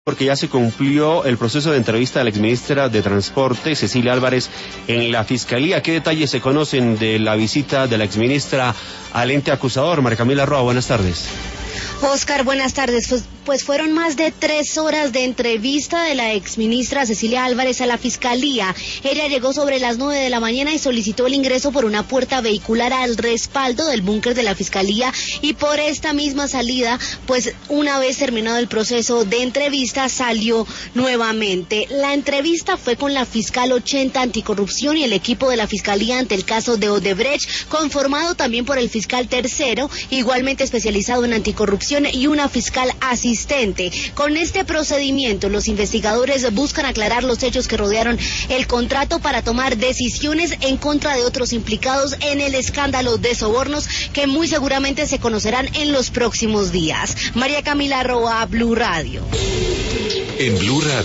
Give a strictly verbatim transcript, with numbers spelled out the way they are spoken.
porque ya se cumplió el proceso de entrevista de la exministra de Transporte, Cecilia Álvarez, en la Fiscalía. ¿Qué detalles se conocen de la visita de la exministra al ente acusador? María Camila Roa, buenas tardes. Oscar, buenas tardes. Pues, pues fueron más de tres horas de entrevista de la exministra Cecilia Álvarez a la Fiscalía. Ella llegó sobre las nueve de la mañana y solicitó el ingreso por una puerta vehicular al respaldo del búnker de la Fiscalía, y por esta misma salida, pues una vez terminado el proceso de entrevista, salió nuevamente. La entrevista fue con la fiscal ochenta anticorrupción y el equipo de la Fiscalía ante el caso de Odebrecht, conformado también por el fiscal tercero, igualmente especializado en anticorrupción, y una fiscal asistente. Con este procedimiento, los investigadores buscan aclarar los hechos que rodearon el contrato para tomar decisiones en contra de otros implicados en el escándalo de sobornos, que muy seguramente se conocerán en los próximos días. María Camila Roa, Blue Radio. En Blue Radio.